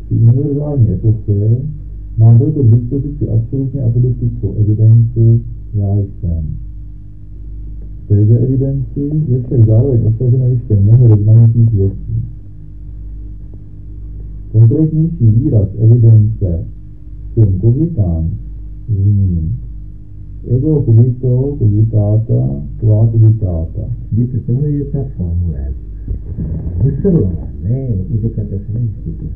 při univerzální epoche mám proto k dispozici absolutně apodiktickou evidenci já jsem. V této evidenci je však zároveň obsaženo ještě mnoho rozmanitých věcí. Konkrétnější výraz evidence sum cogitans zní ego cogito cogitata qua cogitata. Víte, tohle je ta formule. Husserlova, ne udekatace institut.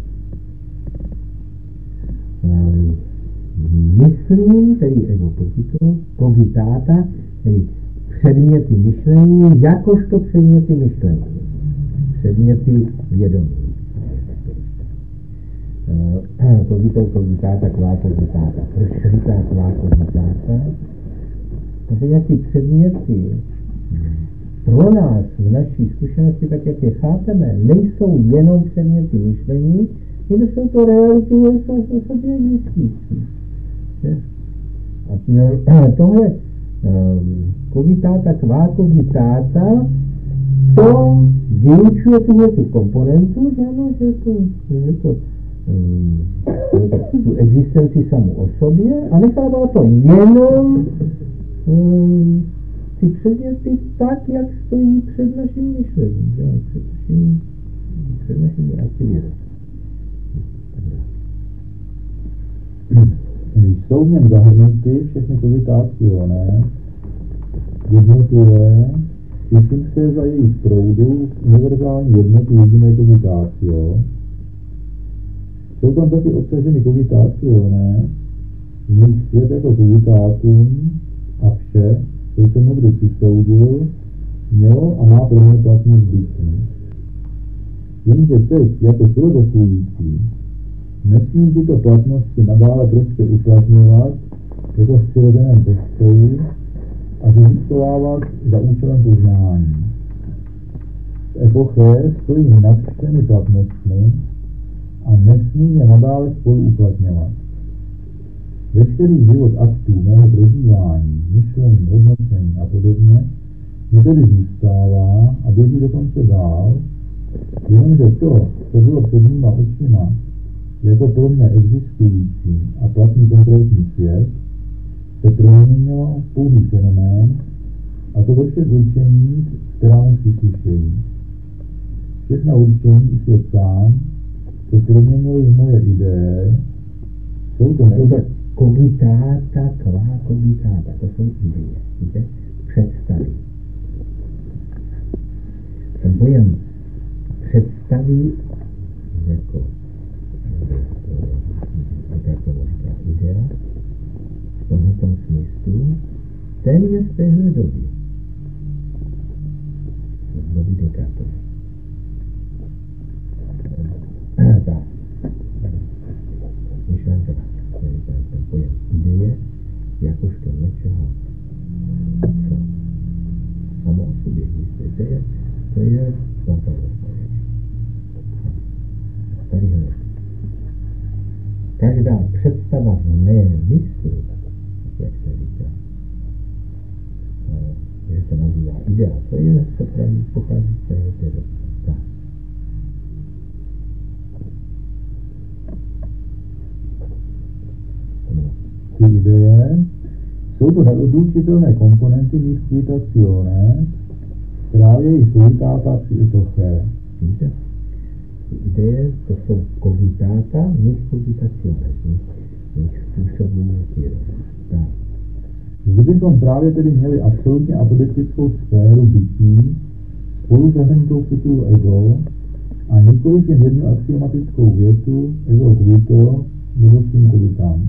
Myslím, tedy ego cogito, cogitata, tedy předměty myšlení, jakožto předměty myšlení. Předměty vědomí. Cogito, cogitata, qua cogitata. Proč říká qua cogitata? Protože ty předměty pro nás v naší zkušenosti, tak jak je chápeme, nejsou jenom předměty myšlení, nebo jsou to reality, které jsou v sobě existující. A tohle cogitata, qua cogitata, to vyučuje tu komponentu, že to tu existenci samu o sobě a nechává to jenom ty předměty tak, jak stojí před naším myšlením, před našimi aktivitami. Jsou v něm zahrnuty všechny cogitácione, jednotlivé, syntetické za jejich proudu v univerzální jednotu jediné cogitácio. Jsou tam taky obsaženy cogitácione, z nich svět jako cogitátum a vše, co jsem někdy přisoudil, mělo a má pro mě platnost bytí. Jenže teď, jako filozofující, nesmím tyto platnosti nadále prostě uplatňovat jako v přirozeném postoji a zůstávat za účelem poznání. V epoche stojím nad všemi platnostmi a nesmím je nadále spolu uplatňovat. Veškerý život aktů mého prožívání, myšlení, hodnocení a podobně mi tedy zůstává a běží dokonce dál, jenomže to, co bylo před mýma očima, jako pro mě existující a platný konkrétní svět, se proměnilo v pouhý fenomén, a to ve všech určeních, která mu příslušejí. Všechna určení i svět sám se proměnily v moje ideje, jsou to cogitata, qua cogitata, to jsou ideje, víte? Představy. Ten pojem představy jako idea, v tomto smyslu, ten je z téhle doby. Z doby Descartes. Tak. Myšlenka, ten pojem ideje, jakožto něčeho, co samo o sobě existuje, to je tady hned. Každá představa v mé mysli, jak se říká, že se nazývá idea, to je pochází z té doby. Ty ideje jsou to neodlučitelné komponenty mých cogitaciones, právě jejich cogitata při epoche. Víte? Ty ideje, to jsou cogitata mých cogitaciones, mých způsobů vědomí. Zde bychom právě tedy měli absolutně apodiktickou sféru bytí, spolu zahrnutou v titulu ego, a nikoliv jen jednu axiomatickou větu ego cogito nebo sum cogitans.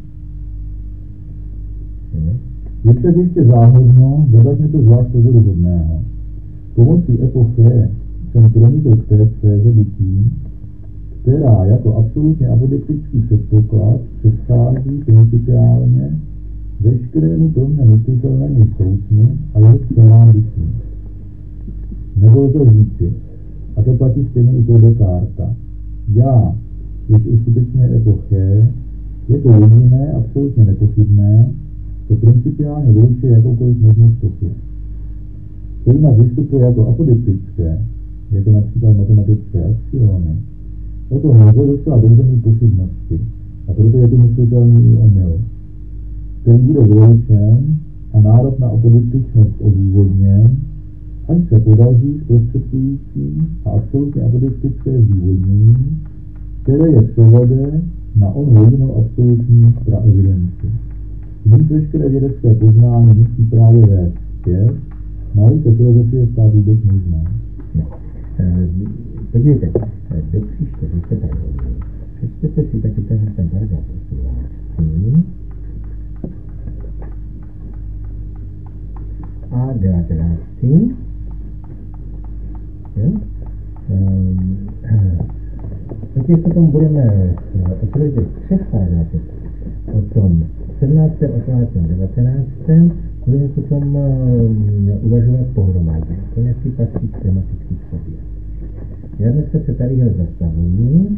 Je však ještě záhodno dodat něco zvlášť pozoruhodného. Pomocí epoche jsem pronikl k té sféře bytí, která jako absolutně apodiktický předpoklad předchází principiálně veškerému pro mě myslitelnému soucnu a jeho sférám bytí. Nebo lze říci, a to platí stejně i pro Descartes, já, jež uskutečňuje epoche, je to jediné, absolutně nepochybné, to principiálně vylučuje jakoukoliv možnost pochyb. To jinak vystupuje jako apodiktické, jako například matematické axiomy, O to lze docela dobře mít pochybnosti, a proto je to myslitelný i omyl, který bude vyloučen a nárok na apodiktičnost odůvodněn, až se podaří zprostředkující a absolutně apodiktické zdůvodnění, které je převede na onu jedinou absolutní praevidenci. Když veškeré vědecké poznání musí právě vést zpět, má-li se filozofie stát vůbec možná. Podívejte, do příště, když jste tady, přečtěte si taky ten paragraf 18 a 19. Když potom budeme odpovědět 3 paragrafy o tom 17., 18., 19., budeme potom uvažovat pohromadě. To nějaký patří tematicky k sobě. Já dneska se tady zastavuji.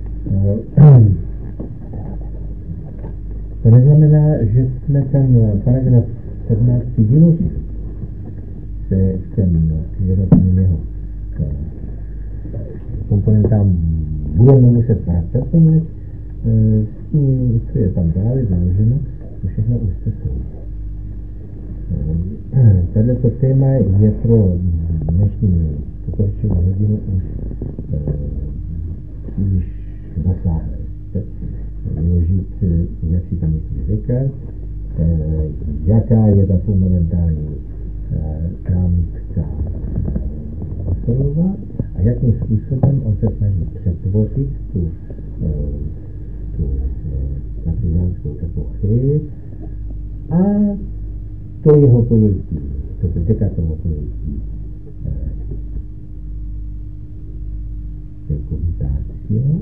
To neznamená, že jsme ten paragraf 17 vyložili se všem jednotlivým jeho komponentám budeme muset vrátit, poněvadž s tím, co je tam dále založeno, to všechno už se souvisí. Tato téma je pro dnešní pokročilou hodinu už příliš zasáhlé. Vyložit, jak si tam někdy říkat, jaká je ta fundamentální námitka Husserlova a jakým způsobem on se snaží přetvořit tu nacizánskou epochu a to jeho pojetí, to Descartesovo pojetí té kogitácio,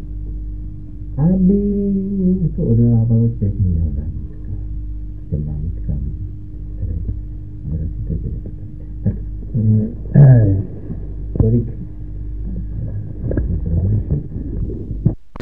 aby to odolávalo těch jeho námitkách. Těm námitkám.